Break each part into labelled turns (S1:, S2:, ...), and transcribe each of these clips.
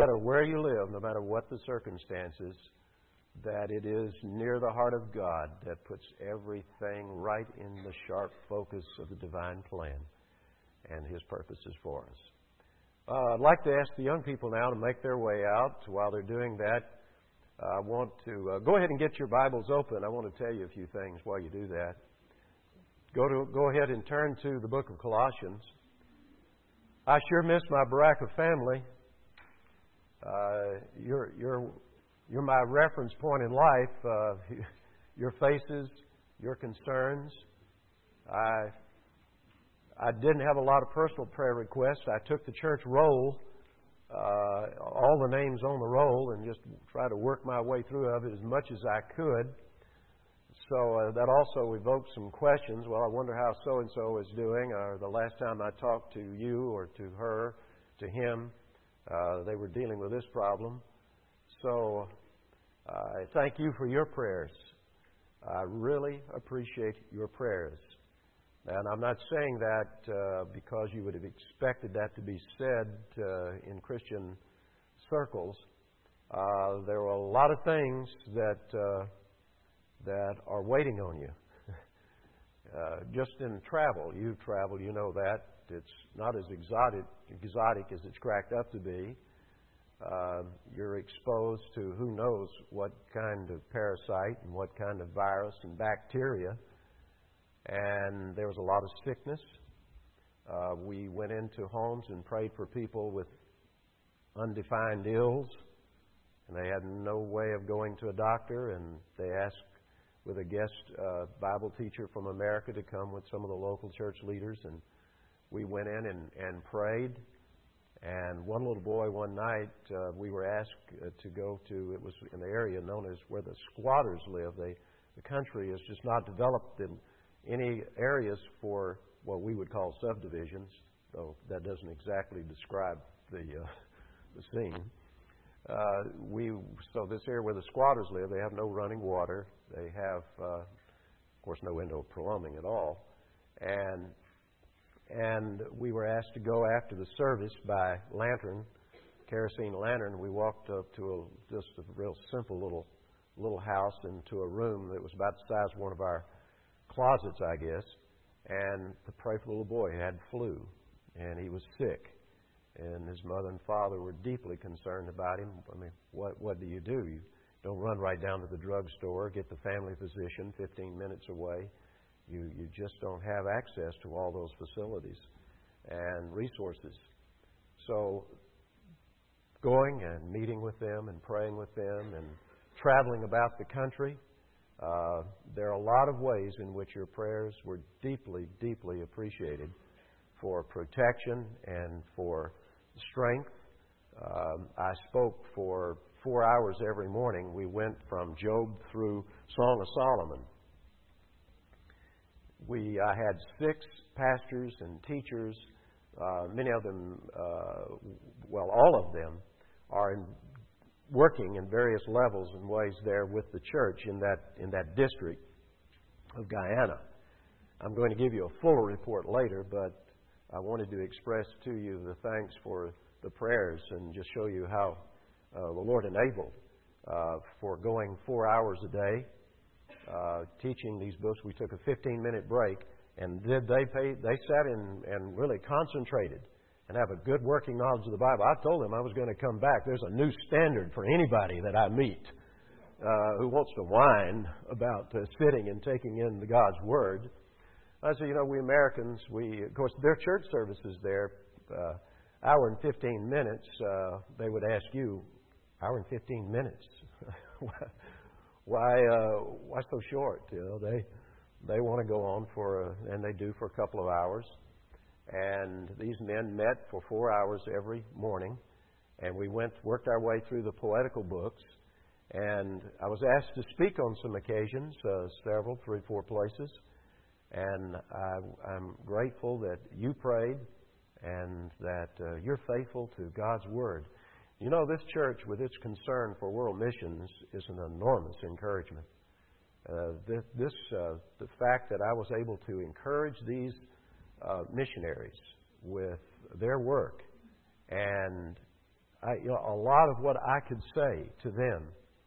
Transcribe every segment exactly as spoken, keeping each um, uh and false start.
S1: matter where you live, no matter what the circumstances, that it is near the heart of God that puts everything right in the sharp focus of the divine plan and His purposes for us. Uh, I'd like to ask the young people now to make their way out. While they're doing that, I want to uh, go ahead and get your Bibles open. I want to tell you a few things while you do that. Go to go ahead and turn to the book of Colossians. I sure miss my Baraka family. Uh, you're you're you're my reference point in life. Uh, your faces, your concerns. I I didn't have a lot of personal prayer requests. I took the church roll, uh, all the names on the roll, and just tried to work my way through of it as much as I could. So uh, that also evoked some questions. Well, I wonder how so-and-so is doing. Or the last time I talked to you or to her, to him, uh, they were dealing with this problem. So uh, I thank you for your prayers. I really appreciate your prayers. And I'm not saying that uh, because you would have expected that to be said uh, in Christian circles. Uh, there are a lot of things that uh, that are waiting on you. uh, just in travel, you travel, you know that. It's not as exotic, exotic as it's cracked up to be. Uh, you're exposed to who knows what kind of parasite and what kind of virus and bacteria. And there was a lot of sickness. Uh, we went into homes and prayed for people with undefined ills, and they had no way of going to a doctor, and they asked with a guest uh, Bible teacher from America to come with some of the local church leaders, and we went in and, and prayed. And one little boy one night, uh, we were asked uh, to go to, it was in the area known as where the squatters live. They, the country is just not developed in any areas for what we would call subdivisions, though that doesn't exactly describe the uh, the scene. Uh, we so this area where the squatters live, they have no running water. They have, uh, of course, no indoor plumbing at all, and and we were asked to go after the service by lantern, kerosene lantern. We walked up to a, just a real simple little little house into a room that was about the size of one of our closets, I guess, and to pray for the little boy. He had flu, and he was sick, and his mother and father were deeply concerned about him. I mean, what what do you do? You don't run right down to the drugstore, get the family physician fifteen minutes away. You you just don't have access to all those facilities and resources. So going and meeting with them and praying with them and traveling about the country, Uh, there are a lot of ways in which your prayers were deeply, deeply appreciated for protection and for strength. Um, I spoke for four hours every morning. We went from Job through Song of Solomon. We I had six pastors and teachers. Uh, many of them, uh, well, all of them are in working in various levels and ways there with the church in that in that district of Guyana. I'm going to give you a fuller report later, but I wanted to express to you the thanks for the prayers and just show you how uh, the Lord enabled uh, for going four hours a day, uh, teaching these books. We took a fifteen-minute break, and did they pay? They sat in and really concentrated and have a good working knowledge of the Bible. I told them I was going to come back. There's a new standard for anybody that I meet uh, who wants to whine about uh, sitting and taking in the God's Word. I said, you know, we Americans, we, of course, their church services there, uh, hour and fifteen minutes, uh, they would ask you, hour and fifteen minutes? why uh, why so short? You know, they, they want to go on for, a, and they do for a couple of hours. And these men met for four hours every morning, and we went, worked our way through the poetical books. And I was asked to speak on some occasions, uh, several, three, four places. And I, I'm grateful that you prayed and that uh, you're faithful to God's Word. You know, this church, with its concern for world missions, is an enormous encouragement. Uh, this, this uh, the fact that I was able to encourage these Uh, missionaries with their work, and I, you know, a lot of what I could say to them,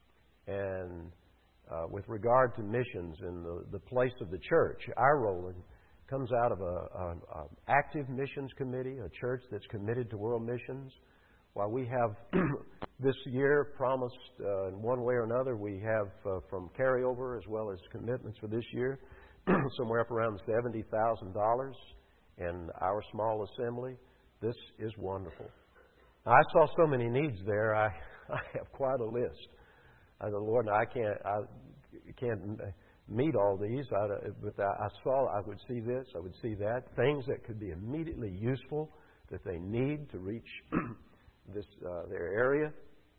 S1: and uh, with regard to missions and the, the place of the church, our role in, comes out of an active missions committee, a church that's committed to world missions. While we have this year promised uh, in one way or another, we have uh, from carryover as well as commitments for this year, somewhere up around seventy thousand dollars in our small assembly. This is wonderful. Now, I saw so many needs there. I, I have quite a list. I said, Lord, I can't, I can't meet all these, I, but I saw I would see this, I would see that, things that could be immediately useful that they need to reach this uh, their area.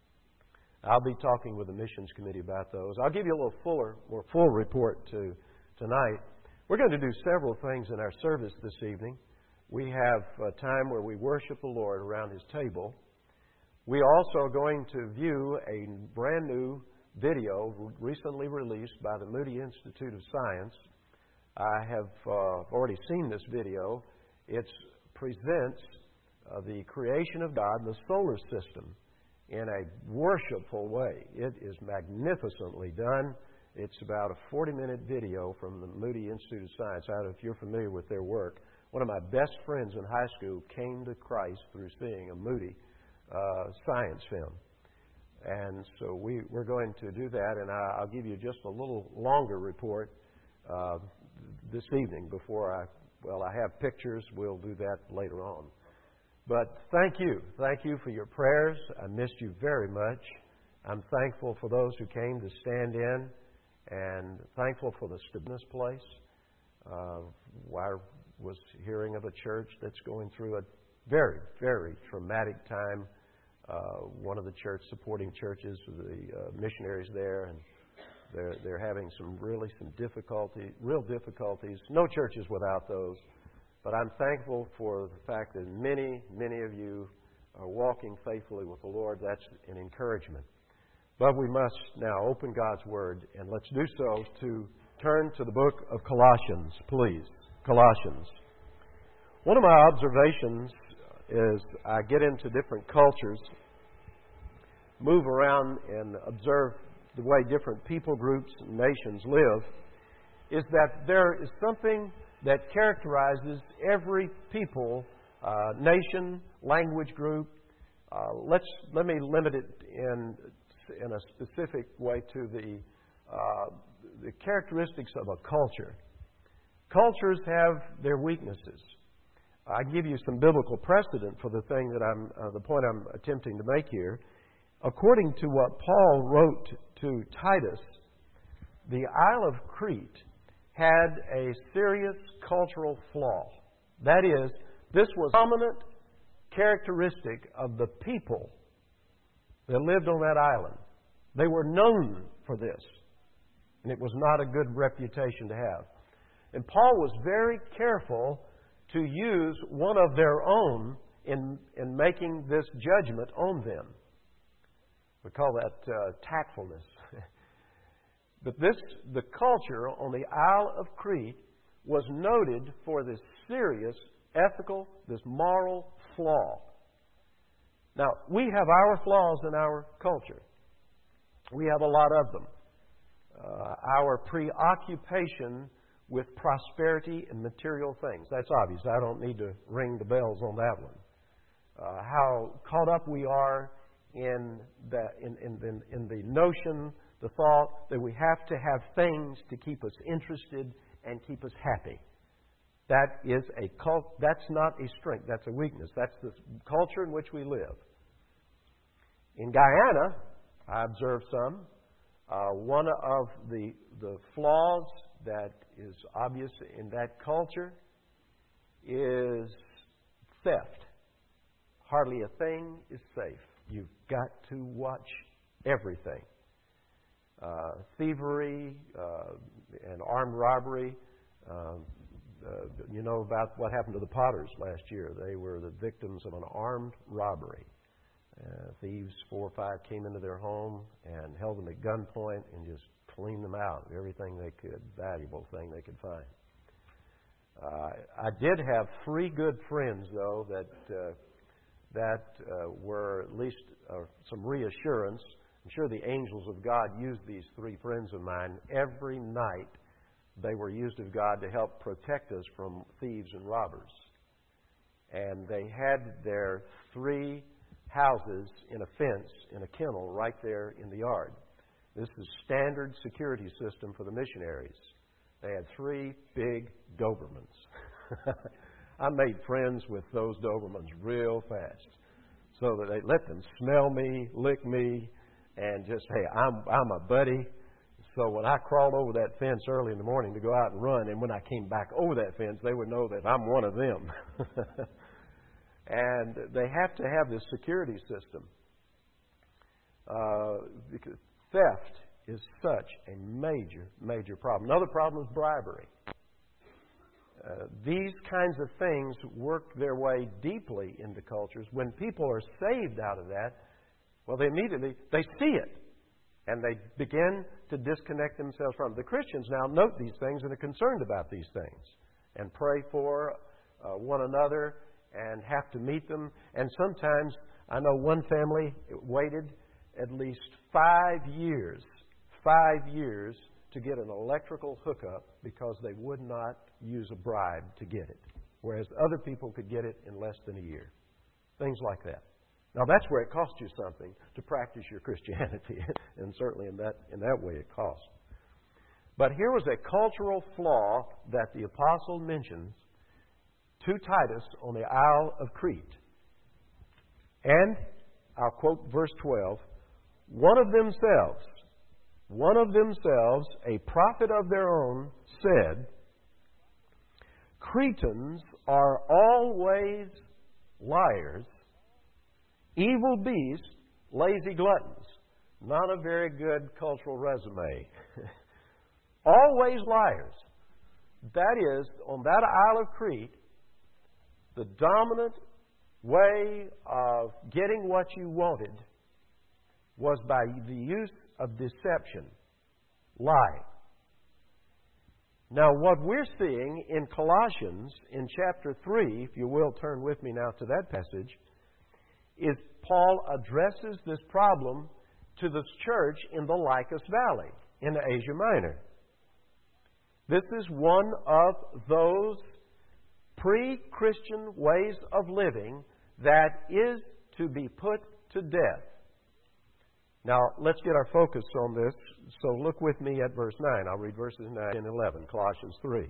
S1: I'll be talking with the missions committee about those. I'll give you a little fuller, more full report to tonight. We're going to do several things in our service this evening. We have a time where we worship the Lord around His table. We also are going to view a brand new video recently released by the Moody Institute of Science. I have uh, already seen this video. It presents uh, the creation of God and the solar system in a worshipful way. It is magnificently done. It's about a forty-minute video from the Moody Institute of Science. I don't know if you're familiar with their work. One of my best friends in high school came to Christ through seeing a Moody uh, science film. And so we, we're going to do that, and I, I'll give you just a little longer report uh, this evening before I, well, I have pictures. We'll do that later on. But thank you. Thank you for your prayers. I missed you very much. I'm thankful for those who came to stand in, and thankful for the stillness place. Uh, I was hearing of a church that's going through a very, very traumatic time. Uh, one of the church supporting churches, the uh, missionaries there, and they're they're having some really some difficulty, real difficulties. No church is without those, but I'm thankful for the fact that many, many of you are walking faithfully with the Lord. That's an encouragement. But we must now open God's Word, and let's do so to turn to the book of Colossians, please. Colossians. One of my observations is I get into different cultures, move around and observe the way different people groups and nations live, is that there is something that characterizes every people, uh, nation, language group. Uh, let's let me limit it in in a specific way to the uh, the characteristics of a culture. Cultures have their weaknesses. I give you some biblical precedent for the thing that I'm, uh, the point I'm attempting to make here. According to what Paul wrote to Titus, the Isle of Crete had a serious cultural flaw. That is, this was a dominant characteristic of the people that lived on that island. They were known for this, and it was not a good reputation to have. And Paul was very careful to use one of their own in, in making this judgment on them. We call that uh, tactfulness. But this, the culture on the Isle of Crete was noted for this serious ethical, this moral flaw. Now, we have our flaws in our culture. We have a lot of them. Uh, our preoccupation with prosperity and material things. That's obvious. I don't need to ring the bells on that one. Uh, how caught up we are in the, in, in, in, in the notion, the thought that we have to have things to keep us interested and keep us happy. That is a cult. That's not a strength. That's a weakness. That's the culture in which we live. In Guyana, I observed some. Uh, one of the the flaws that is obvious in that culture is theft. Hardly a thing is safe. You've got to watch everything. Uh, thievery uh, and armed robbery. Uh, uh, you know about what happened to the Potters last year. They were the victims of an armed robbery. Uh, thieves, four or five, came into their home and held them at gunpoint and just cleaned them out of everything they could, valuable thing they could find. Uh, I did have three good friends, though, that uh, that uh, were at least uh, some reassurance. I'm sure the angels of God used these three friends of mine. Every night they were used of God to help protect us from thieves and robbers. And they had their three houses in a fence, in a kennel, right there in the yard. This is standard security system for the missionaries. They had three big Dobermans. I made friends with those Dobermans real fast, so that they let them smell me, lick me, and just, hey, I'm I'm a buddy. So when I crawled over that fence early in the morning to go out and run, and when I came back over that fence, they would know that I'm one of them. And they have to have this security system. Uh, because theft is such a major, major problem. Another problem is bribery. Uh, these kinds of things work their way deeply into cultures. When people are saved out of that, well, they immediately, they see it. And they begin to disconnect themselves from it. The Christians now note these things and are concerned about these things and pray for uh, one another and have to meet them. And sometimes, I know one family waited at least five years, five years to get an electrical hookup because they would not use a bribe to get it, whereas other people could get it in less than a year. Things like that. Now, that's where it costs you something to practice your Christianity, and certainly in that, in that way it costs. But here was a cultural flaw that the apostle mentions to Titus on the Isle of Crete. And, I'll quote verse twelve, one of themselves, one of themselves, a prophet of their own, said, Cretans are always liars, evil beasts, lazy gluttons. Not a very good cultural resume. Always liars. That is, on that Isle of Crete, the dominant way of getting what you wanted was by the use of deception, lie. Now, what we're seeing in Colossians, in chapter three, if you will turn with me now to that passage, is Paul addresses this problem to the church in the Lycus Valley in Asia Minor. This is one of those pre-Christian ways of living that is to be put to death. Now, let's get our focus on this. So look with me at verse nine. I'll read verses nine and eleven, Colossians three.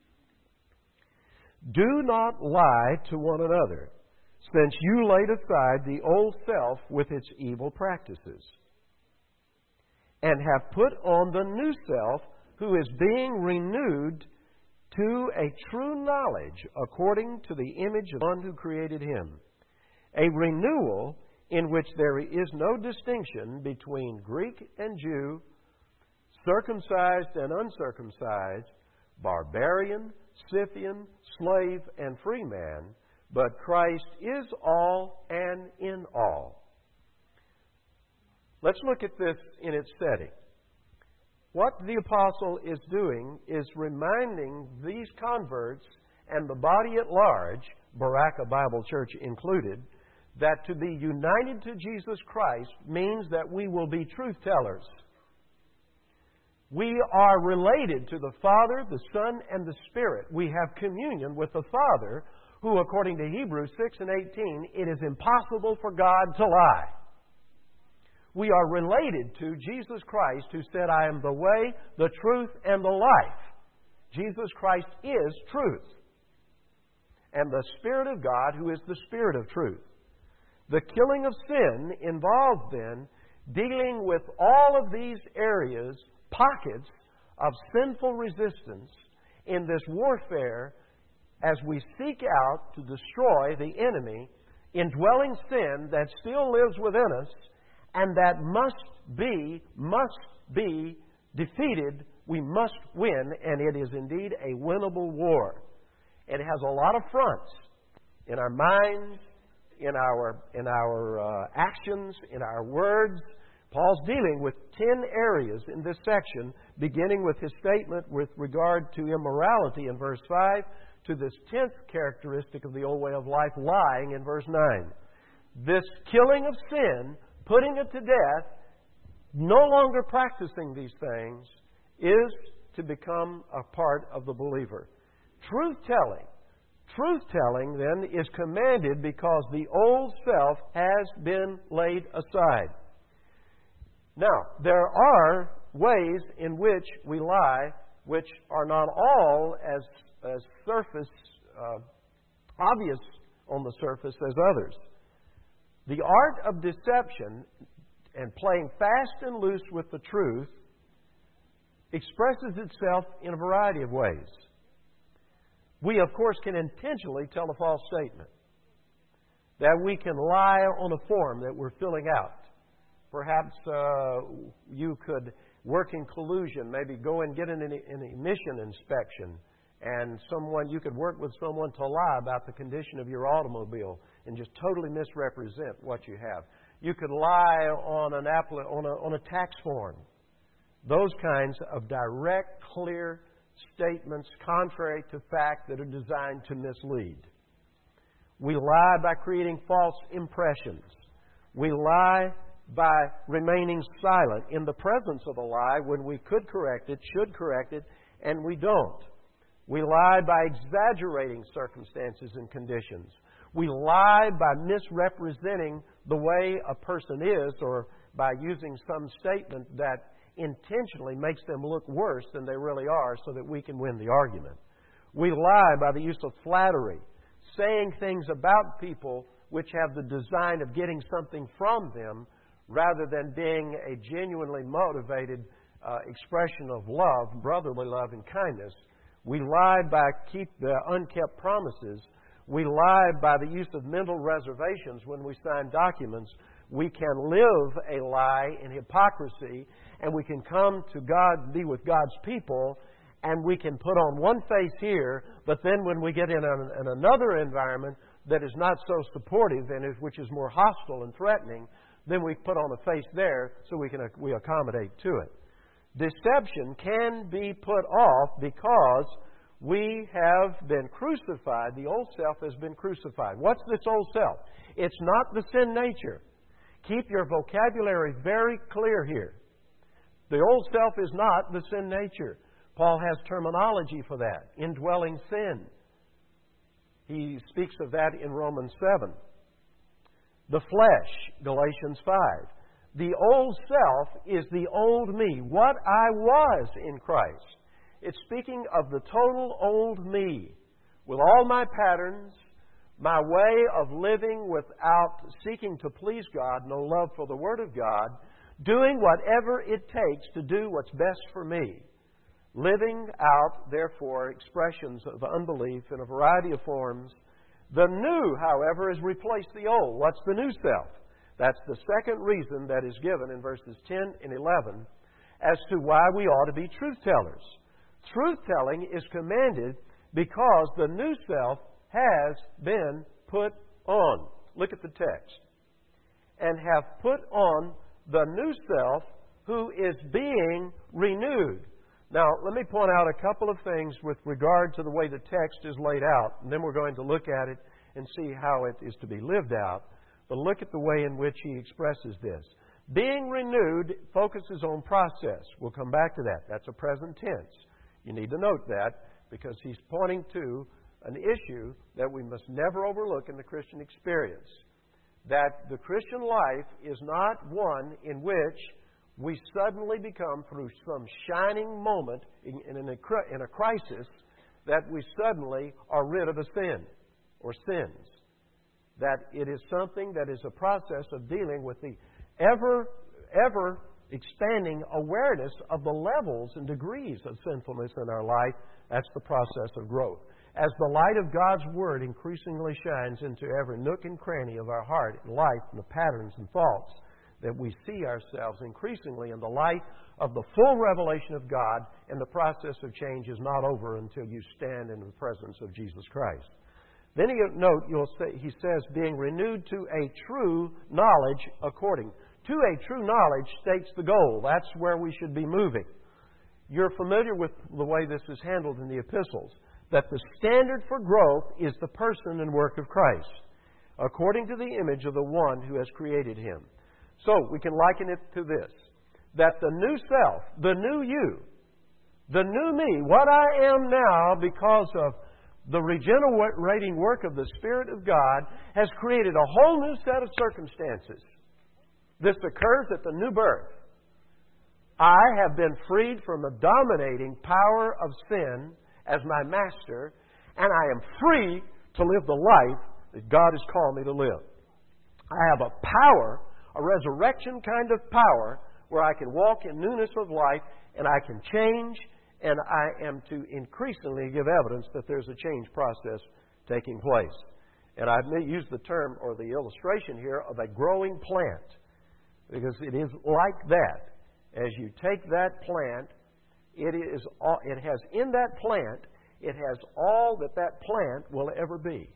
S1: Do not lie to one another, since you laid aside the old self with its evil practices, and have put on the new self, who is being renewed to a true knowledge according to the image of the one who created him. A renewal in which there is no distinction between Greek and Jew, circumcised and uncircumcised, barbarian, Scythian, slave and free man, but Christ is all and in all. Let's look at this in its setting. What the apostle is doing is reminding these converts and the body at large, Baraka Bible Church included, that to be united to Jesus Christ means that we will be truth tellers. We are related to the Father, the Son, and the Spirit. We have communion with the Father, who, according to Hebrews six and eighteen, it is impossible for God to lie. We are related to Jesus Christ, who said, I am the way, the truth, and the life. Jesus Christ is truth. And the Spirit of God, who is the Spirit of truth. The killing of sin involves then dealing with all of these areas, pockets of sinful resistance in this warfare as we seek out to destroy the enemy, indwelling sin that still lives within us and that must be, must be defeated. We must win, and it is indeed a winnable war. It has a lot of fronts in our minds, in our in our uh, actions, in our words. Paul's dealing with ten areas in this section, beginning with his statement with regard to immorality in verse five, to this tenth characteristic of the old way of life, lying, in verse nine. this killing of sin, putting it to death, no longer practicing these things, is to become a part of the believer. Truth-telling. Truth-telling, then, is commanded because the old self has been laid aside. Now, there are ways in which we lie, which are not all as, as surface, uh, obvious on the surface as others. The art of deception and playing fast and loose with the truth expresses itself in a variety of ways. We, of course, can intentionally tell a false statement. That we can lie on a form that we're filling out. Perhaps uh, you could work in collusion, maybe go and get an, an emission inspection, and someone you could work with someone to lie about the condition of your automobile and just totally misrepresent what you have. You could lie on an appli- on a, on a tax form. Those kinds of direct, clear statements contrary to fact that are designed to mislead. We lie by creating false impressions. We lie by remaining silent in the presence of a lie when we could correct it, should correct it, and we don't. We lie by exaggerating circumstances and conditions. We lie by misrepresenting the way a person is, or by using some statement that intentionally makes them look worse than they really are so that we can win the argument. We lie by the use of flattery, saying things about people which have the design of getting something from them rather than being a genuinely motivated uh, expression of love, brotherly love and kindness. We lie by keep the unkept promises. We lie by the use of mental reservations when we sign documents. We can live a lie in hypocrisy, and we can come to God, be with God's people, and we can put on one face here, but then when we get in, a, in another environment that is not so supportive and is, which is more hostile and threatening, then we put on a face there so we can we accommodate to it. Deception can be put off because we have been crucified. The old self has been crucified. What's this old self? It's not the sin nature. Keep your vocabulary very clear here. The old self is not the sin nature. Paul has terminology for that. Indwelling sin. He speaks of that in Romans seven. The flesh, Galatians five. The old self is the old me, what I was in Christ. It's speaking of the total old me, with all my patterns, my way of living without seeking to please God, no love for the Word of God, doing whatever it takes to do what's best for me. Living out, therefore, expressions of unbelief in a variety of forms. The new, however, has replaced the old. What's the new self? That's the second reason that is given in verses ten and eleven as to why we ought to be truth-tellers. Truth-telling is commanded because the new self has been put on. Look at the text. And have put on the new self who is being renewed. Now, let me point out a couple of things with regard to the way the text is laid out, and then we're going to look at it and see how it is to be lived out. But look at the way in which he expresses this. Being renewed focuses on process. We'll come back to that. That's a present tense. You need to note that because he's pointing to an issue that we must never overlook in the Christian experience. That the Christian life is not one in which we suddenly become, through some shining moment in, in, a, in a crisis, that we suddenly are rid of a sin or sins. That it is something that is a process of dealing with the ever, ever expanding awareness of the levels and degrees of sinfulness in our life. That's the process of growth. As the light of God's Word increasingly shines into every nook and cranny of our heart and life and the patterns and faults, that we see ourselves increasingly in the light of the full revelation of God, and the process of change is not over until you stand in the presence of Jesus Christ. Then you note, you'll say, he says, being renewed to a true knowledge according. To a true knowledge states the goal. That's where we should be moving. You're familiar with the way this is handled in the epistles, that the standard for growth is the person and work of Christ. according to the image of the one who has created him. So, we can liken it to this, that the new self, the new you, the new me, what I am now because of the regenerating work of the Spirit of God, has created a whole new set of circumstances. This occurs at the new birth. I have been freed from the dominating power of sin as my master, and I am free to live the life that God has called me to live. I have a power, a resurrection kind of power, where I can walk in newness of life, and I can change, and I am to increasingly give evidence that there's a change process taking place. And I've used the term, or the illustration here, of a growing plant, because it is like that. As you take that plant, it is all, it has in that plant, it has all that that plant will ever be.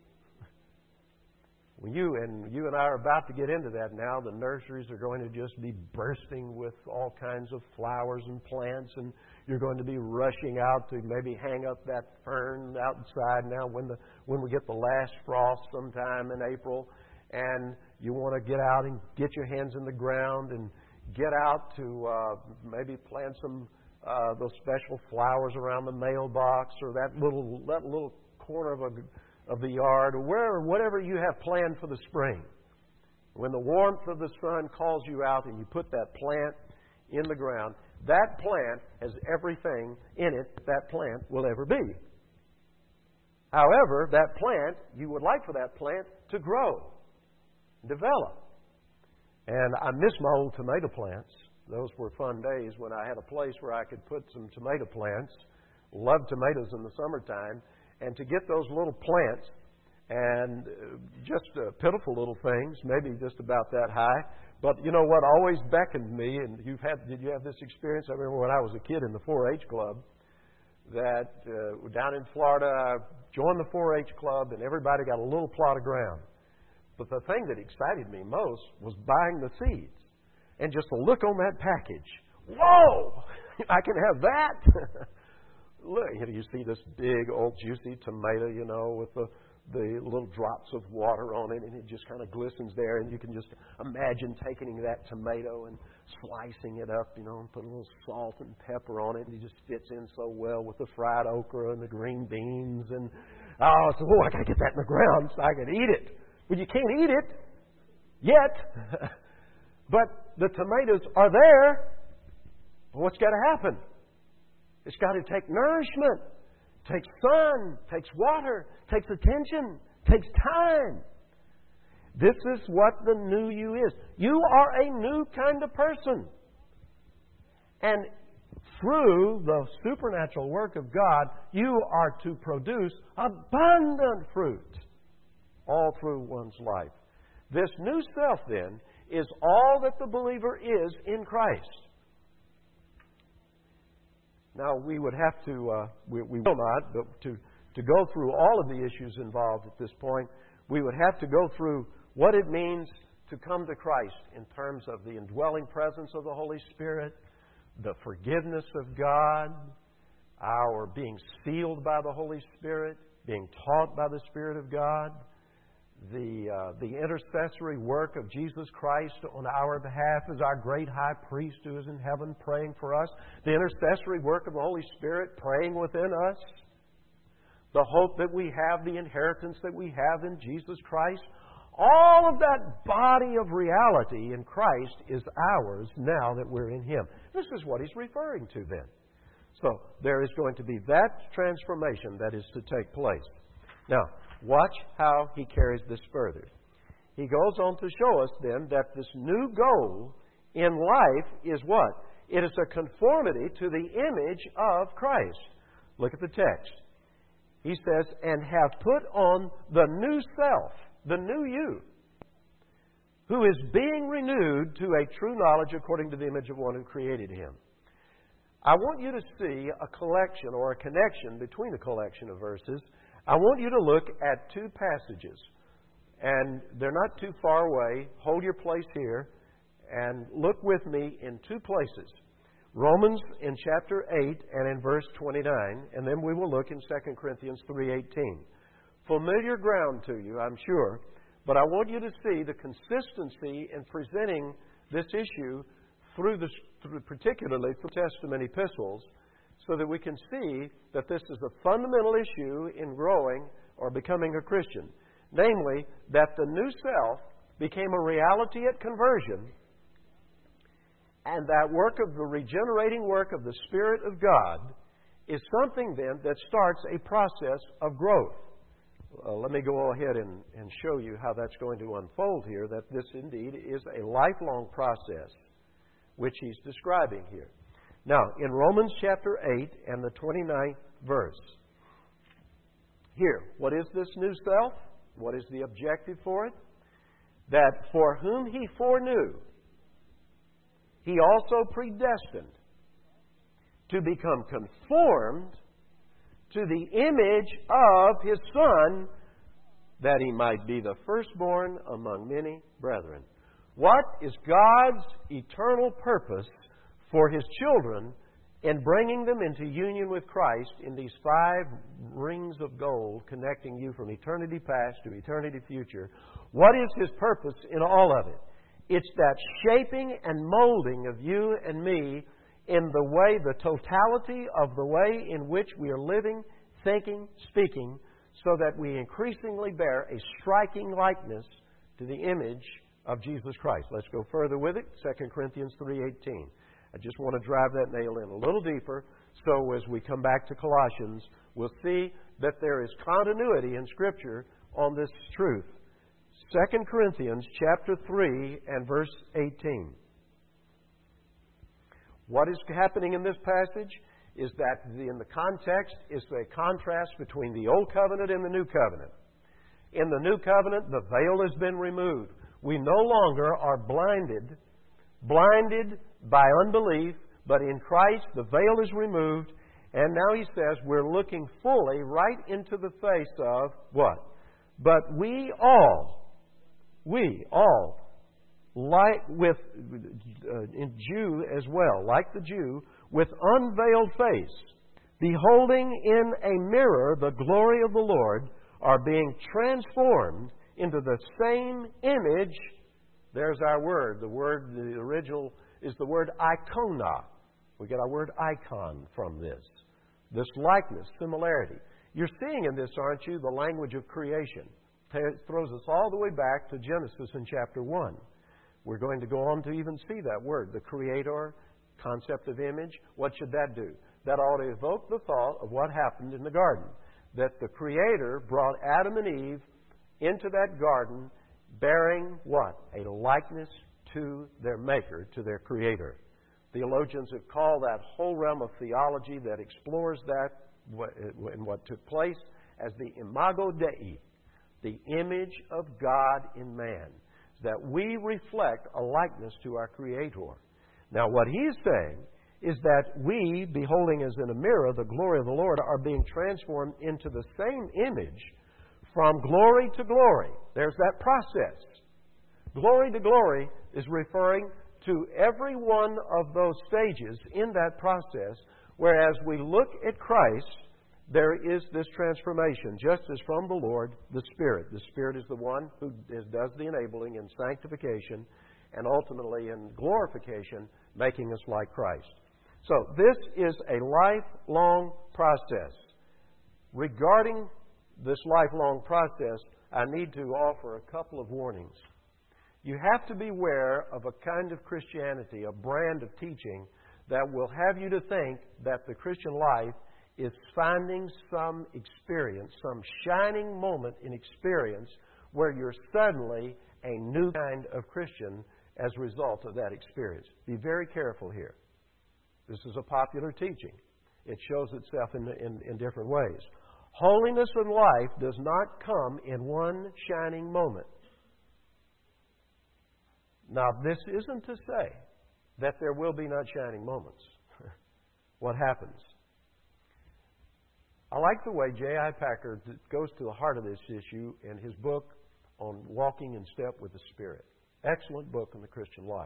S1: When you and you and I are about to get into that now, the nurseries are going to just be bursting with all kinds of flowers and plants, and you're going to be rushing out to maybe hang up that fern outside now when the when we get the last frost sometime in April, and you want to get out and get your hands in the ground and get out to uh, maybe plant some uh, those special flowers around the mailbox, or that little that little corner of a of the yard, or wherever, whatever you have planned for the spring. When the warmth of the sun calls you out and you put that plant in the ground, that plant has everything in it that plant will ever be. However, that plant, you would like for that plant to grow, develop. And I miss my old tomato plants. Those were fun days when I had a place where I could put some tomato plants. Loved tomatoes in the summertime. And to get those little plants, and just uh, pitiful little things, maybe just about that high. But you know what always beckoned me, and you've had, did you have this experience? I remember when I was a kid in the four H club, that uh, down in Florida, I joined the four H club, and everybody got a little plot of ground. But the thing that excited me most was buying the seeds. And just to look on that package. Whoa! I can have that! Look, you see this big, old, juicy tomato, you know, with the, the little drops of water on it, and it just kind of glistens there. And you can just imagine taking that tomato and slicing it up, you know, and putting a little salt and pepper on it, and it just fits in so well with the fried okra and the green beans. And, oh, so, oh, I got to get that in the ground so I can eat it. Well, you can't eat it yet. But the tomatoes are there. What's got to happen? It's got to take nourishment, takes sun, takes water, takes attention, takes time. This is what the new you is. You are a new kind of person. And through the supernatural work of God, you are to produce abundant fruit all through one's life. This new self, then, is all that the believer is in Christ. Now, we would have to, uh, we, we will not, but to, to go through all of the issues involved at this point, we would have to go through what it means to come to Christ in terms of the indwelling presence of the Holy Spirit, the forgiveness of God, our being sealed by the Holy Spirit, being taught by the Spirit of God, the uh, the intercessory work of Jesus Christ on our behalf as our great high priest who is in heaven praying for us, the intercessory work of the Holy Spirit praying within us, the hope that we have, the inheritance that we have in Jesus Christ. All of that body of reality in Christ is ours now that we're in Him. This is what He's referring to then. So there is going to be that transformation that is to take place. Now, watch how he carries this further. He goes on to show us then that this new goal in life is what? It is a conformity to the image of Christ. Look at the text. He says, and have put on the new self, the new you, who is being renewed to a true knowledge according to the image of one who created him. I want you to see a collection or a connection between a collection of verses. I want you to look at two passages, and they're not too far away. Hold your place here and look with me in two places. Romans in chapter eight and in verse twenty-nine, and then we will look in Second Corinthians three eighteen. Familiar ground to you, I'm sure, But I want you to see the consistency in presenting this issue through, the, through particularly through Testament epistles, so that we can see that this is a fundamental issue in growing or becoming a Christian. Namely, that the new self became a reality at conversion, and that work of the regenerating work of the Spirit of God is something then that starts a process of growth. Uh, let me go ahead and, and show you how that's going to unfold here, that this indeed is a lifelong process which he's describing here. Now, in Romans chapter eight and the twenty-ninth verse, here, what is this new self? What is the objective for it? That for whom he foreknew, he also predestined to become conformed to the image of his Son, that he might be the firstborn among many brethren. What is God's eternal purpose for His children in bringing them into union with Christ in these five rings of gold connecting you from eternity past to eternity future? What is His purpose in all of it? It's that shaping and molding of you and me in the way, the totality of the way in which we are living, thinking, speaking, so that we increasingly bear a striking likeness to the image of Jesus Christ. Let's go further with it. Second Corinthians three eighteen. I just want to drive that nail in a little deeper, so as we come back to Colossians, we'll see that there is continuity in Scripture on this truth. Second Corinthians chapter three and verse eighteen. What is happening in this passage is that in the context is a contrast between the Old Covenant and the New Covenant. In the New Covenant, the veil has been removed. We no longer are blinded, blinded by unbelief, but in Christ the veil is removed, and now he says we're looking fully right into the face of what? But we all, we all, like with uh, in Jew as well, like the Jew, with unveiled face, beholding in a mirror the glory of the Lord, are being transformed into the same image. There's our word. The word, the original is the word icona. We get our word icon from this. This likeness, similarity. You're seeing in this, aren't you, the language of creation. It throws us all the way back to Genesis in chapter one. We're going to go on to even see that word, the Creator, concept of image. What should that do? That ought to evoke the thought of what happened in the garden. That the Creator brought Adam and Eve into that garden bearing what? A likeness to their Maker, to their Creator. Theologians have called that whole realm of theology that explores that and what took place as the imago Dei, the image of God in man. That we reflect a likeness to our Creator. Now, what he's saying is that we, beholding as in a mirror the glory of the Lord, are being transformed into the same image from glory to glory. There's that process. Glory to glory is referring to every one of those stages in that process, whereas we look at Christ, there is this transformation, just as from the Lord, the Spirit. The Spirit is the one who does the enabling in sanctification and ultimately in glorification, making us like Christ. So this is a lifelong process. Regarding this lifelong process, I need to offer a couple of warnings. You have to beware of a kind of Christianity, a brand of teaching that will have you to think that the Christian life is finding some experience, some shining moment in experience where you're suddenly a new kind of Christian as a result of that experience. Be very careful here. This is a popular teaching. It shows itself in, in, in different ways. Holiness in life does not come in one shining moment. Now, this isn't to say that there will be not shining moments. What happens? I like the way J I Packer goes to the heart of this issue in his book on walking in step with the Spirit. Excellent book on the Christian life.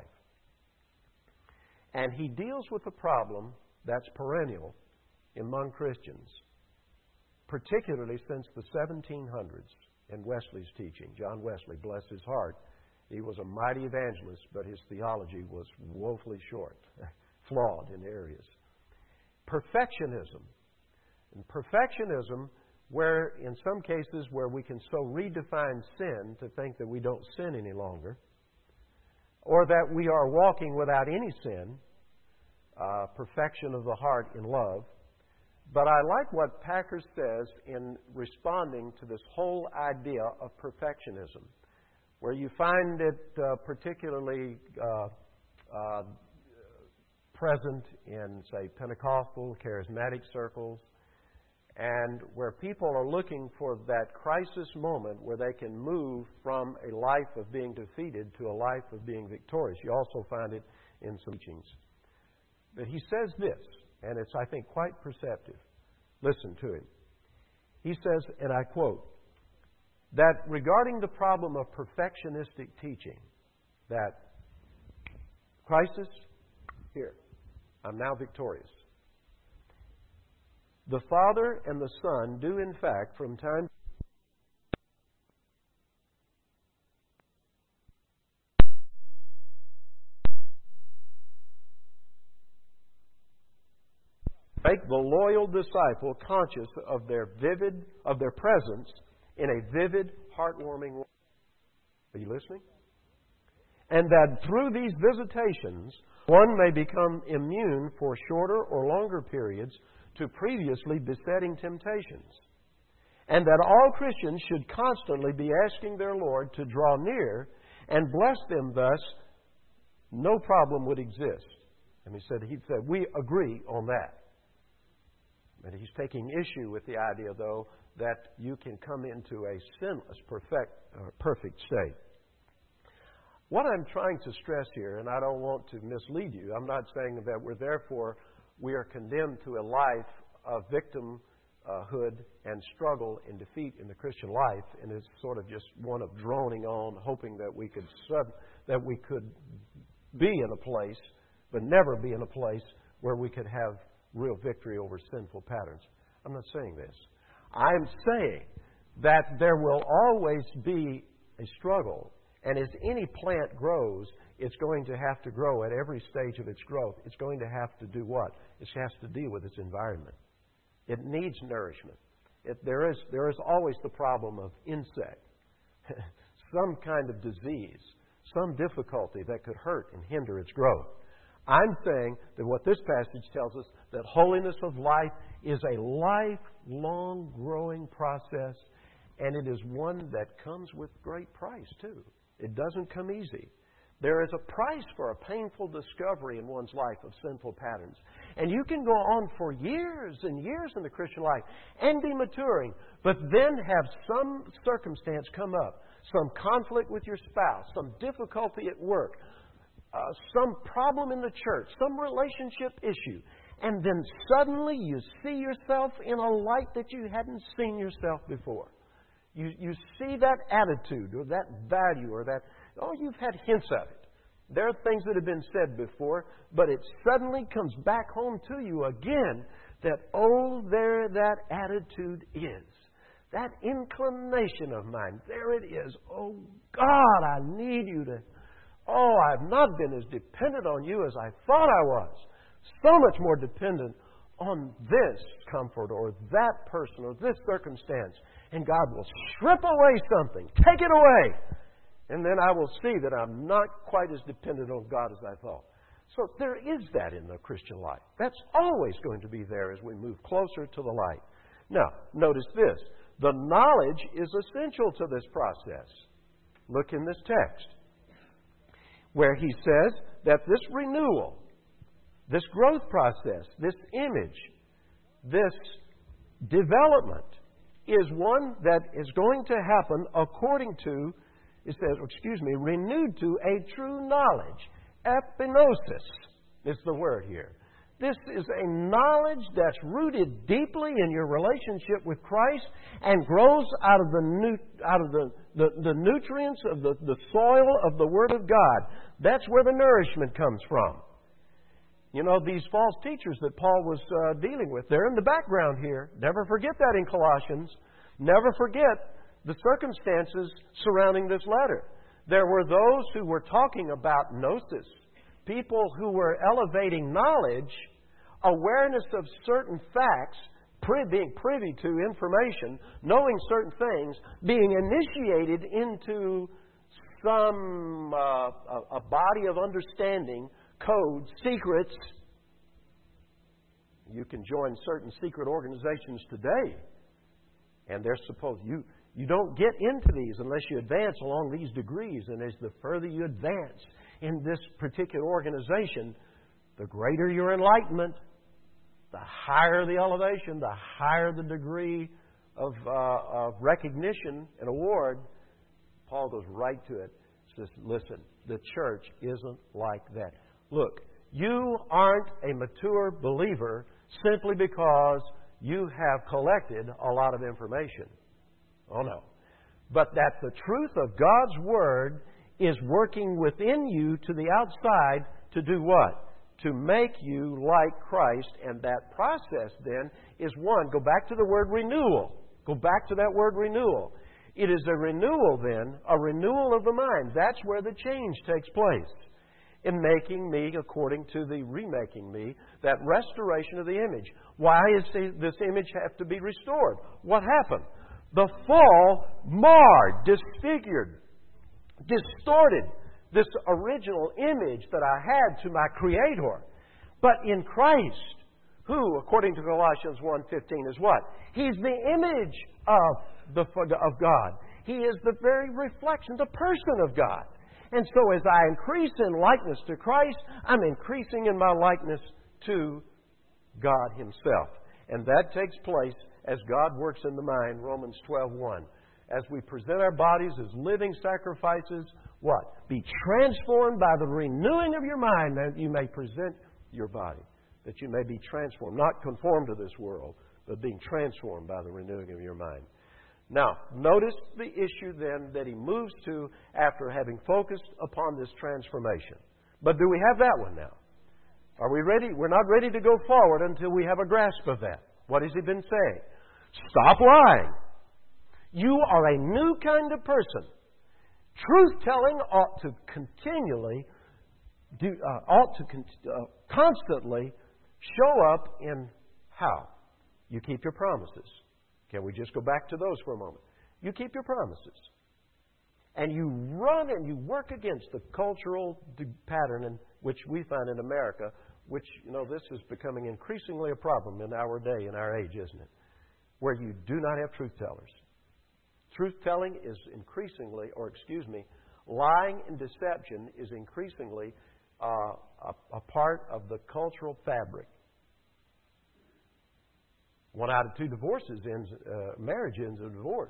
S1: And he deals with a problem that's perennial among Christians, particularly since the seventeen hundreds. in Wesley's teaching. John Wesley, bless his heart, he was a mighty evangelist, but his theology was woefully short, flawed in areas. Perfectionism. And perfectionism, where in some cases where we can so redefine sin to think that we don't sin any longer, or that we are walking without any sin, uh, perfection of the heart in love. But I like what Packer says in responding to this whole idea of perfectionism, where you find it uh, particularly uh, uh, present in, say, Pentecostal, charismatic circles, and where people are looking for that crisis moment where they can move from a life of being defeated to a life of being victorious. You also find it in some teachings. But he says this, and it's, I think, quite perceptive. Listen to him. He says, and I quote, that regarding the problem of perfectionistic teaching, that crisis, here, I'm now victorious. The Father and the Son do, in fact, from time make the loyal disciple conscious of their vivid, of their presence in a vivid, heartwarming way. Are you listening? And that through these visitations, one may become immune for shorter or longer periods to previously besetting temptations. And that all Christians should constantly be asking their Lord to draw near and bless them, thus no problem would exist. And he said, he said, we agree on that. But he's taking issue with the idea, though, that you can come into a sinless, perfect, uh, perfect state. What I'm trying to stress here, and I don't want to mislead you, I'm not saying that we're therefore we are condemned to a life of victimhood and struggle and defeat in the Christian life, and it's sort of just one of droning on, hoping that we could sub, that we could be in a place, but never be in a place where we could have real victory over sinful patterns. I'm not saying this. I'm saying that there will always be a struggle, and as any plant grows, it's going to have to grow at every stage of its growth. It's going to have to do what? It has to deal with its environment. It needs nourishment. It, there is there is always the problem of insect, some kind of disease, some difficulty that could hurt and hinder its growth. I'm saying that what this passage tells us, that holiness of life is a lifelong growing process, and it is one that comes with great price, too. It doesn't come easy. There is a price for a painful discovery in one's life of sinful patterns. And you can go on for years and years in the Christian life and be maturing, but then have some circumstance come up, some conflict with your spouse, some difficulty at work, uh, some problem in the church, some relationship issue. And then suddenly you see yourself in a light that you hadn't seen yourself before. You, you see that attitude or that value or that, oh, you've had hints of it. There are things that have been said before, but it suddenly comes back home to you again that, oh, there that attitude is. That inclination of mine, there it is. Oh, God, I need you to, oh, I've not been as dependent on you as I thought I was. So much more dependent on this comfort or that person or this circumstance. And God will strip away something, take it away. And then I will see that I'm not quite as dependent on God as I thought. So there is that in the Christian life. That's always going to be there as we move closer to the light. Now, notice this. The knowledge is essential to this process. Look in this text, where he says that this renewal, this growth process, this image, this development is one that is going to happen according to, it says, excuse me, renewed to a true knowledge. Epinosis is the word here. This is a knowledge that's rooted deeply in your relationship with Christ and grows out of the nu- out of the, the, the nutrients of the, the soil of the Word of God. That's where the nourishment comes from. You know, these false teachers that Paul was uh, dealing with, they're in the background here. Never forget that in Colossians. Never forget the circumstances surrounding this letter. There were those who were talking about gnosis, people who were elevating knowledge, awareness of certain facts, being privy to information, knowing certain things, being initiated into some uh, a, a body of understanding, codes, secrets. You can join certain secret organizations today, and they're supposed you you don't get into these unless you advance along these degrees. And as the further you advance in this particular organization, the greater your enlightenment, the higher the elevation, the higher the degree of, uh, of recognition and award. Paul goes right to it. Says, listen, the church isn't like that. Look, you aren't a mature believer simply because you have collected a lot of information. Oh, no. But that the truth of God's Word is working within you to the outside to do what? To make you like Christ. And that process then is one. Go back to the word renewal. Go back to that word renewal. It is a renewal then, a renewal of the mind. That's where the change takes place. In making me, according to the remaking me, that restoration of the image. Why does this image have to be restored? What happened? The fall marred, disfigured, distorted this original image that I had to my Creator. But in Christ, who, according to Colossians one fifteen, is what? He's the image of, the, of God. He is the very reflection, the person of God. And so as I increase in likeness to Christ, I'm increasing in my likeness to God Himself. And that takes place as God works in the mind, Romans twelve one. As we present our bodies as living sacrifices, what? Be transformed by the renewing of your mind, that you may present your body, that you may be transformed, not conformed to this world, but being transformed by the renewing of your mind. Now, notice the issue then that he moves to after having focused upon this transformation. But do we have that one now? Are we ready? We're not ready to go forward until we have a grasp of that. What has he been saying? Stop lying. You are a new kind of person. Truth-telling ought to continually, do, uh, ought to con- uh, constantly show up in how? You keep your promises. Can we just go back to those for a moment? You keep your promises. And you run and you work against the cultural pattern in which we find in America, which, you know, this is becoming increasingly a problem in our day, in our age, isn't it? Where you do not have truth-tellers. Truth-telling is increasingly, or excuse me, lying and deception is increasingly uh, a, a part of the cultural fabric. One out of two divorces ends, uh, marriage ends in divorce.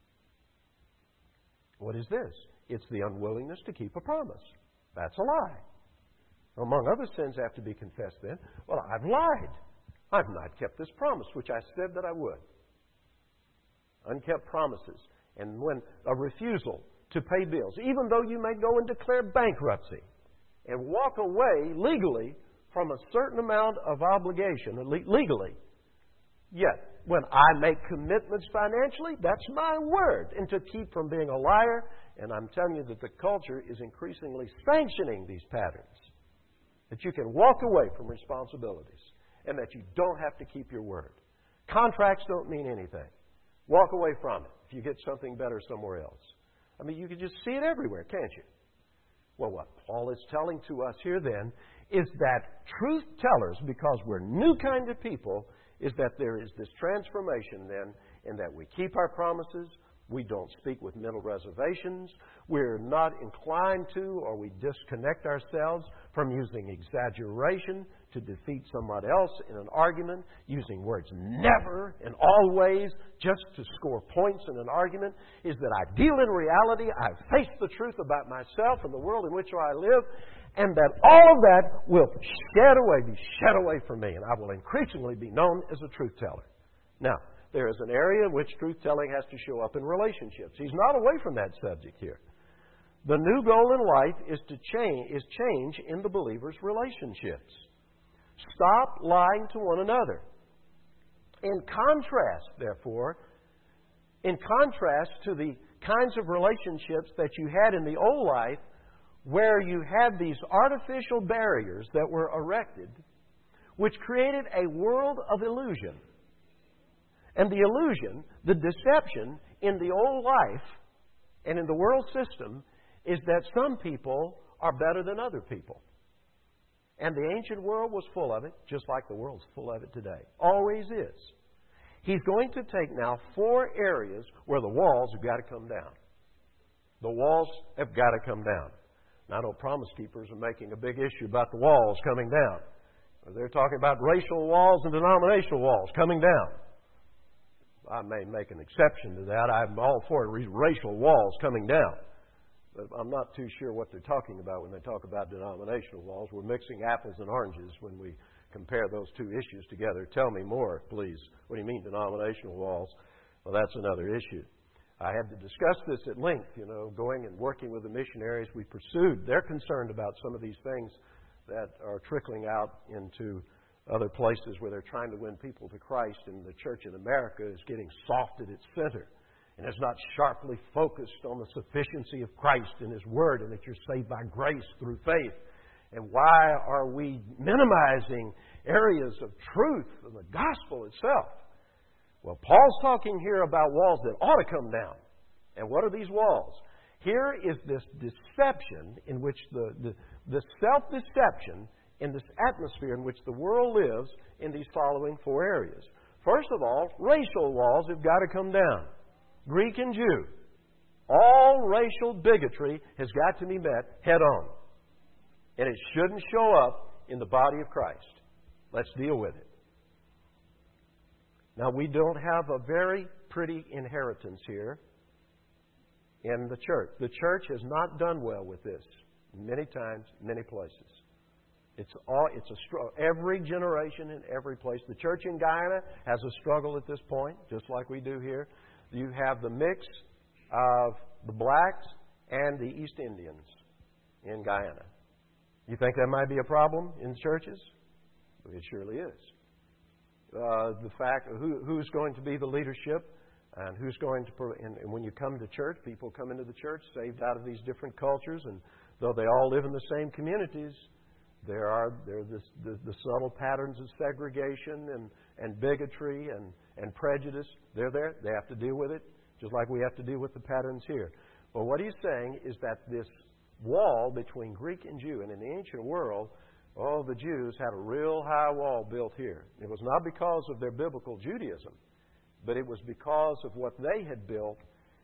S1: What is this? It's the unwillingness to keep a promise. That's a lie. Among other sins have to be confessed then. Well, I've lied. I've not kept this promise, which I said that I would. Unkept promises. And when a refusal to pay bills, even though you may go and declare bankruptcy and walk away legally from a certain amount of obligation, legally, yet when I make commitments financially, that's my word. And to keep from being a liar, and I'm telling you that the culture is increasingly sanctioning these patterns, that you can walk away from responsibilities and that you don't have to keep your word. Contracts don't mean anything. Walk away from it if you get something better somewhere else. I mean, you can just see it everywhere, can't you? Well, what Paul is telling to us here then is that truth tellers, because we're new kind of people, is that there is this transformation then in that we keep our promises, we don't speak with mental reservations, we're not inclined to or we disconnect ourselves from using exaggeration to defeat someone else in an argument, using words never and always just to score points in an argument, is that I deal in reality, I face the truth about myself and the world in which I live, and that all of that will shed away, be shed away from me, and I will increasingly be known as a truth teller. Now, there is an area in which truth-telling has to show up in relationships. He's not away from that subject here. The new goal in life is to change, is change in the believer's relationships. Stop lying to one another. In contrast, therefore, In contrast to the kinds of relationships that you had in the old life, where you had these artificial barriers that were erected, which created a world of illusion. And the illusion, the deception in the old life and in the world system is that some people are better than other people. And the ancient world was full of it, just like the world's full of it today. Always is. He's going to take now four areas where the walls have got to come down. The walls have got to come down. Now, I know Promise Keepers are making a big issue about the walls coming down. They're talking about racial walls and denominational walls coming down. I may make an exception to that. I'm all for racial walls coming down. But I'm not too sure what they're talking about when they talk about denominational walls. We're mixing apples and oranges when we compare those two issues together. Tell me more, please. What do you mean, denominational walls? Well, that's another issue. I had to discuss this at length, you know, going and working with the missionaries we pursued. They're concerned about some of these things that are trickling out into other places where they're trying to win people to Christ, and the church in America is getting soft at its center and is not sharply focused on the sufficiency of Christ and His Word, and that you're saved by grace through faith. And why are we minimizing areas of truth in the gospel itself? Well, Paul's talking here about walls that ought to come down. And what are these walls? Here is this deception in which the, the, the self-deception in this atmosphere in which the world lives in these following four areas. First of all, racial walls have got to come down. Greek and Jew. All racial bigotry has got to be met head on. And it shouldn't show up in the body of Christ. Let's deal with it. Now, we don't have a very pretty inheritance here in the church. The church has not done well with this many times, many places. It's all, it's a struggle. Every generation in every place. The church in Guyana has a struggle at this point, just like we do here. You have the mix of the blacks and the East Indians in Guyana. You think that might be a problem in churches? It surely is. Uh, the fact of who, who's going to be the leadership and who's going to... And, and when you come to church, people come into the church saved out of these different cultures, and though they all live in the same communities, there are there are this, the, the subtle patterns of segregation and, and bigotry and, and prejudice. They're there. They have to deal with it, just like we have to deal with the patterns here. But what he's saying is that this wall between Greek and Jew, and in the ancient world, oh, the Jews had a real high wall built here. It was not because of their biblical Judaism, but it was because of what they had built,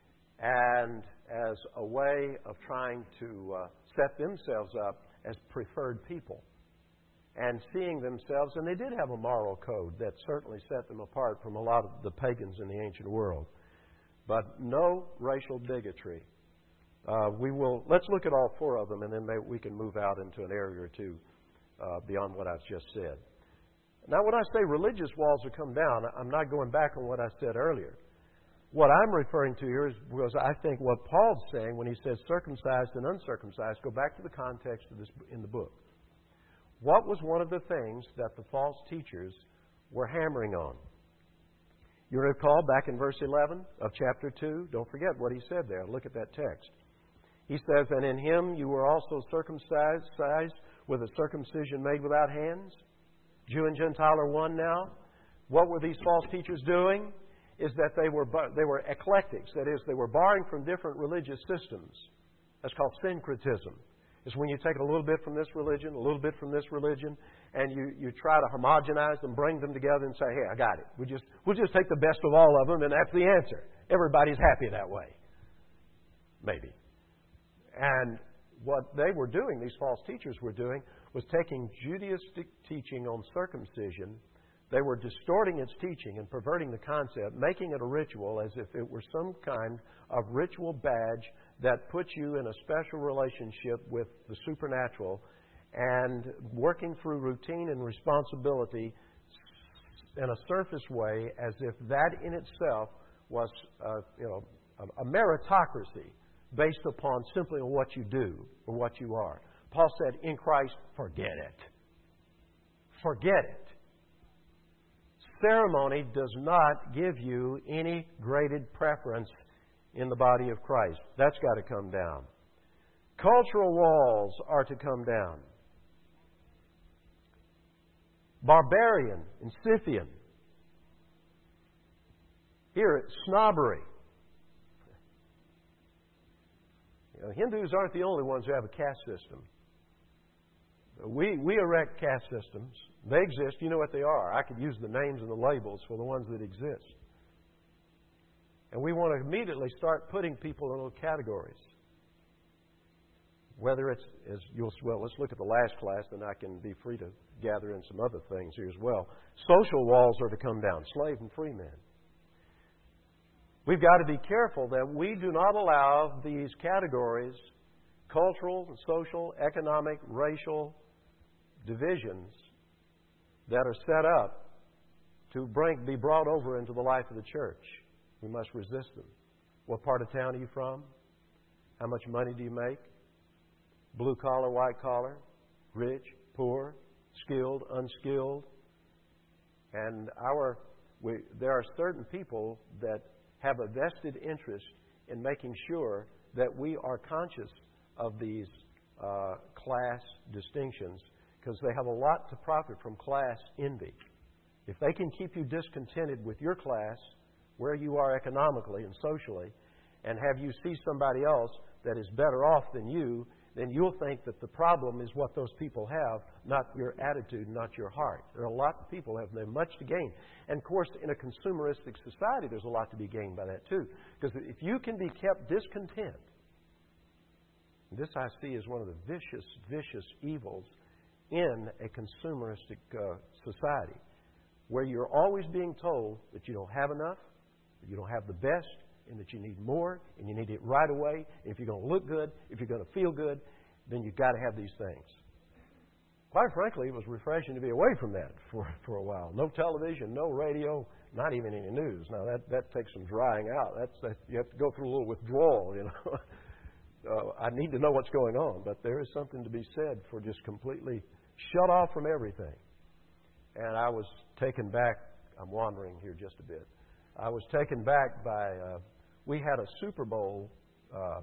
S1: and as a way of trying to uh, set themselves up as preferred people and seeing themselves, and they did have a moral code that certainly set them apart from a lot of the pagans in the ancient world. But no racial bigotry. Uh, we will. Let's look at all four of them, and then maybe we can move out into an area or two uh, beyond what I've just said. Now, when I say religious walls have come down, I'm not going back on what I said earlier. What I'm referring to here is because I think what Paul's saying when he says circumcised and uncircumcised, go back to the context of this in the book. What was one of the things that the false teachers were hammering on? You recall back in verse eleven of chapter two? Don't forget what he said there. Look at that text. He says, and in him you were also circumcised with a circumcision made without hands. Jew and Gentile are one now. What were these false teachers doing? Is that they were they were eclectics. That is, they were borrowing from different religious systems. That's called syncretism. It's when you take a little bit from this religion, a little bit from this religion, and you, you try to homogenize them, bring them together, and say, hey, I got it. We just, we'll just take the best of all of them, and that's the answer. Everybody's happy that way. Maybe. And what they were doing, these false teachers were doing, was taking Judaistic teaching on circumcision. They were distorting its teaching and perverting the concept, making it a ritual as if it were some kind of ritual badge that puts you in a special relationship with the supernatural, and working through routine and responsibility in a surface way as if that in itself was uh, you know, a, a meritocracy based upon simply on what you do or what you are. Paul said, in Christ, forget it. Forget it. ceremony does not give you any graded preference in the body of Christ. That's got to come down. Cultural walls are to come down. Barbarian and Scythian. Here, it's snobbery. You know, Hindus aren't the only ones who have a caste system. We, we erect caste systems. They exist. You know what they are. I could use the names and the labels for the ones that exist. And we want to immediately start putting people in little categories. Whether it's, as you'll, well, let's look at the last class, then I can be free to gather in some other things here as well. Social walls are to come down, slave and free men. We've got to be careful that we do not allow these categories, cultural, social, economic, racial divisions that are set up to bring, be brought over into the life of the church. We must resist them. What part of town are you from? How much money do you make? Blue collar, white collar, rich, poor, skilled, unskilled. And our we, there are certain people that have a vested interest in making sure that we are conscious of these uh, class distinctions, because they have a lot to profit from class envy. If they can keep you discontented with your class, where you are economically and socially, and have you see somebody else that is better off than you, then you'll think that the problem is what those people have, not your attitude, not your heart. There are a lot of people who have much to gain. And of course, in a consumeristic society, there's a lot to be gained by that too. Because if you can be kept discontent, this I see as one of the vicious, vicious evils in a consumeristic uh, society, where you're always being told that you don't have enough, that you don't have the best, and that you need more, and you need it right away. And if you're going to look good, if you're going to feel good, then you've got to have these things. Quite frankly, it was refreshing to be away from that for, for a while. No television, no radio, not even any news. Now, that, that takes some drying out. That's, that, you have to go through a little withdrawal, you know. uh, I need to know what's going on, but there is something to be said for just completely shut off from everything. And I was taken back. I'm wandering here just a bit. I was taken back by... Uh, We had a Super Bowl, uh,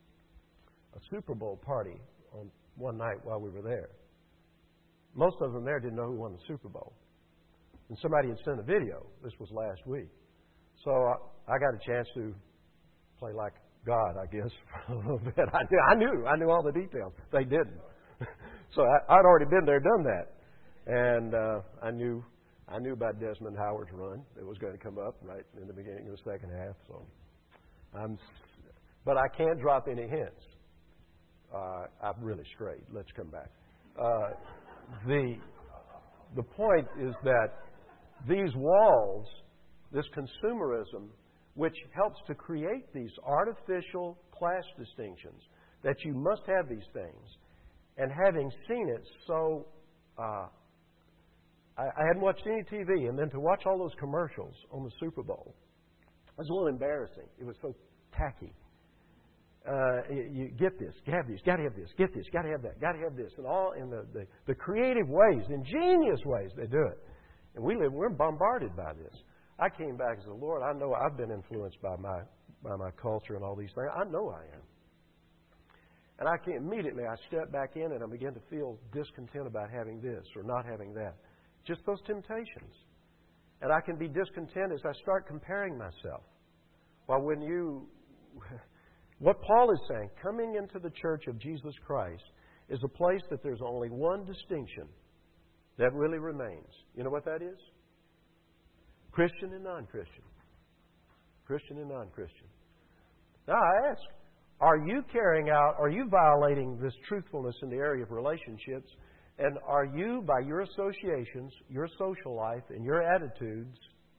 S1: a Super Bowl party on one night while we were there. Most of them there didn't know who won the Super Bowl, and somebody had sent a video. This was last week, so I, I got a chance to play like God, I guess, for a little bit. I knew, I knew, I knew all the details. They didn't, so I, I'd already been there, done that, and uh, I knew, I knew about Desmond Howard's run that was going to come up right in the beginning of the second half. So. I'm, but I can't drop any hints. Uh, I've really strayed. Let's come back. Uh, the, the point is that these walls, this consumerism, which helps to create these artificial class distinctions, that you must have these things, and having seen it so... Uh, I, I hadn't watched any T V, and then to watch all those commercials on the Super Bowl, it was a little embarrassing. It was so tacky. Uh, you, you get this, you have this, got to have this, get this, got to have that, got to have this, and all in the, the, the creative ways, ingenious ways they do it. And we live, we're bombarded by this. I came back and said, Lord, I know I've been influenced by my by my culture and all these things. I know I am. And I can immediately I step back in and I begin to feel discontent about having this or not having that. Just those temptations. And I can be discontent as I start comparing myself. Well, when you, what Paul is saying, coming into the church of Jesus Christ is a place that there's only one distinction that really remains. You know what that is? Christian and non-Christian. Christian and non-Christian. Now I ask, are you carrying out, are you violating this truthfulness in the area of relationships? And are you, by your associations, your social life, and your attitudes,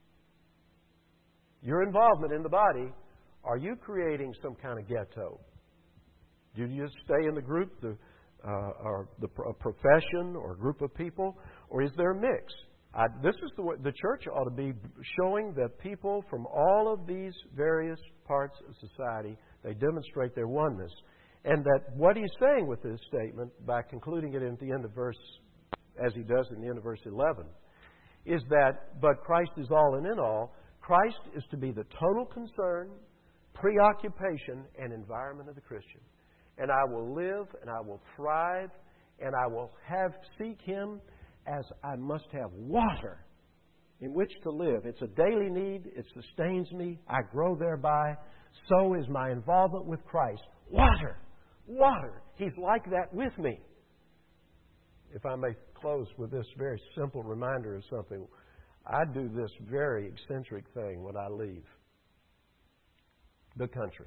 S1: your involvement in the body, are you creating some kind of ghetto? Do you just stay in the group, the, uh, or the a profession, or a group of people, or is there a mix? I, this is the way the church ought to be showing that people from all of these various parts of society, they demonstrate their oneness. And that what he's saying with this statement, by concluding it at the end of verse, as he does in the end of verse eleven, is that, but Christ is all and in all. Christ is to be the total concern, preoccupation, and environment of the Christian. And I will live, and I will thrive, and I will have seek Him as I must have water in which to live. It's a daily need. It sustains me. I grow thereby. So is my involvement with Christ. Water. Water. He's like that with me. If I may close with this very simple reminder of something. I do this very eccentric thing when I leave the country.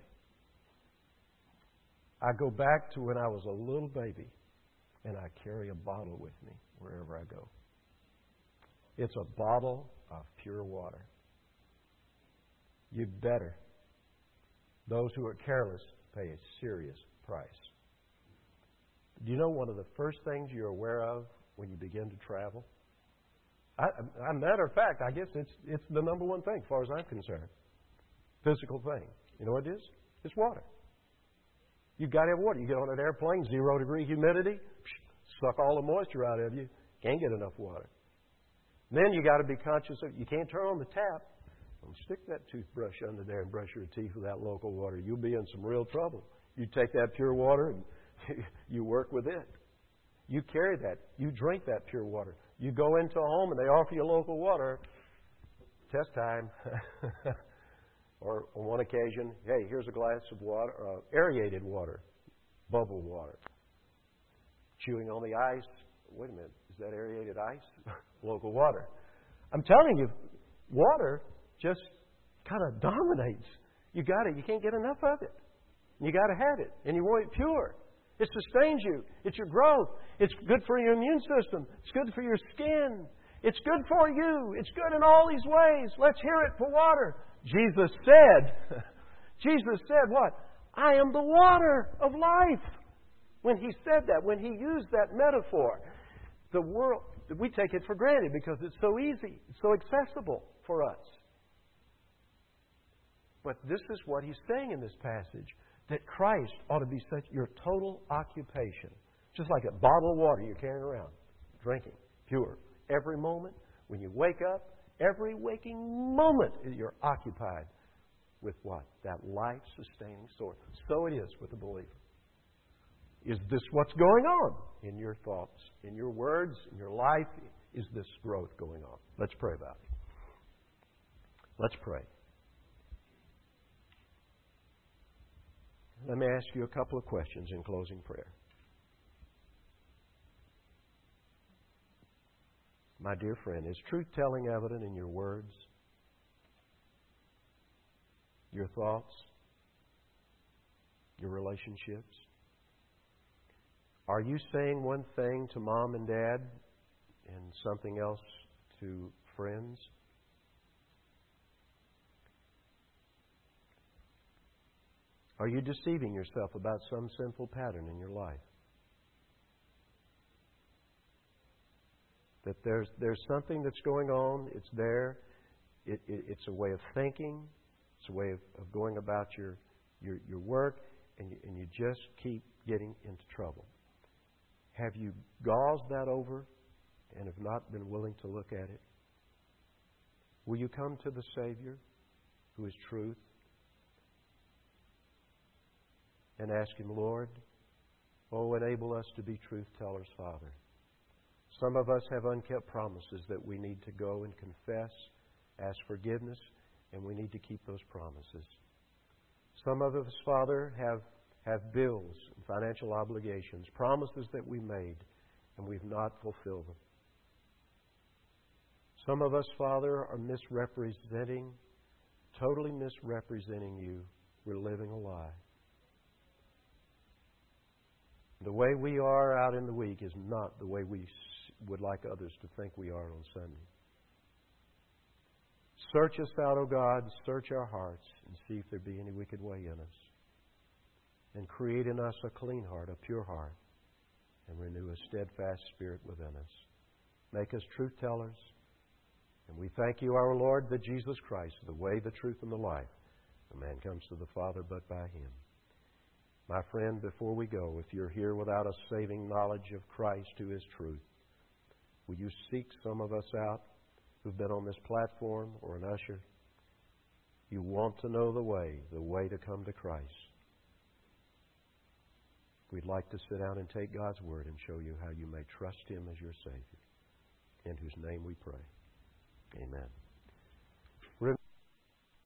S1: I go back to when I was a little baby, and I carry a bottle with me wherever I go. It's a bottle of pure water. You'd better. Those who are careless pay a serious price. Do you know one of the first things you're aware of when you begin to travel? I, a matter of fact, I guess it's it's the number one thing, as far as I'm concerned. Physical thing. You know what it is? It's water. You've got to have water. You get on an airplane, zero degree humidity, suck all the moisture out of you. Can't get enough water. Then you got to be conscious of, you can't turn on the tap. Don't stick that toothbrush under there and brush your teeth with that local water. You'll be in some real trouble. You take that pure water and you work with it. You carry that. You drink that pure water. You go into a home and they offer you local water. Test time. Or on one occasion, hey, here's a glass of water, uh, aerated water, bubble water. Chewing on the ice. Wait a minute, is that aerated ice? Local water. I'm telling you, water just kind of dominates. You got it. You can't get enough of it. You got to have it, and you want it pure. It sustains you. It's your growth. It's good for your immune system. It's good for your skin. It's good for you. It's good in all these ways. Let's hear it for water. Jesus said, Jesus said what? I am the water of life. When He said that, when He used that metaphor, the world, we take it for granted because it's so easy, it's so accessible for us. But this is what He's saying in this passage, that Christ ought to be such your total occupation. Just like a bottle of water you're carrying around, drinking, pure. Every moment, when you wake up, every waking moment you're occupied with what? That life-sustaining source. So it is with the believer. Is this what's going on in your thoughts, in your words, in your life? Is this growth going on? Let's pray about it. Let's pray. Let me ask you a couple of questions in closing prayer. My dear friend, is truth-telling evident in your words, your thoughts, your relationships? Are you saying one thing to mom and dad and something else to friends? Are you deceiving yourself about some sinful pattern in your life? That there's there's something that's going on. It's there. It, it, it's a way of thinking. It's a way of, of going about your your, your work, and you, and you just keep getting into trouble. Have you gauzed that over and have not been willing to look at it? Will you come to the Savior, who is truth, and ask Him, Lord, oh, enable us to be truth-tellers, Father. Some of us have unkept promises that we need to go and confess, ask forgiveness, and we need to keep those promises. Some of us, Father, have, have bills and financial obligations, promises that we made, and we've not fulfilled them. Some of us, Father, are misrepresenting, totally misrepresenting You. We're living a lie. The way we are out in the week is not the way we would like others to think we are on Sunday. Search us out, O God. Search our hearts and see if there be any wicked way in us. And create in us a clean heart, a pure heart, and renew a steadfast spirit within us. Make us truth-tellers. And we thank You, our Lord, that Jesus Christ, the way, the truth, and the life. No man comes to the Father but by Him. My friend, before we go, if you're here without a saving knowledge of Christ who is truth, will you seek some of us out who've been on this platform or an usher, you want to know the way, the way to come to Christ. We'd like to sit down and take God's Word and show you how you may trust Him as your Savior. In whose name we pray. Amen.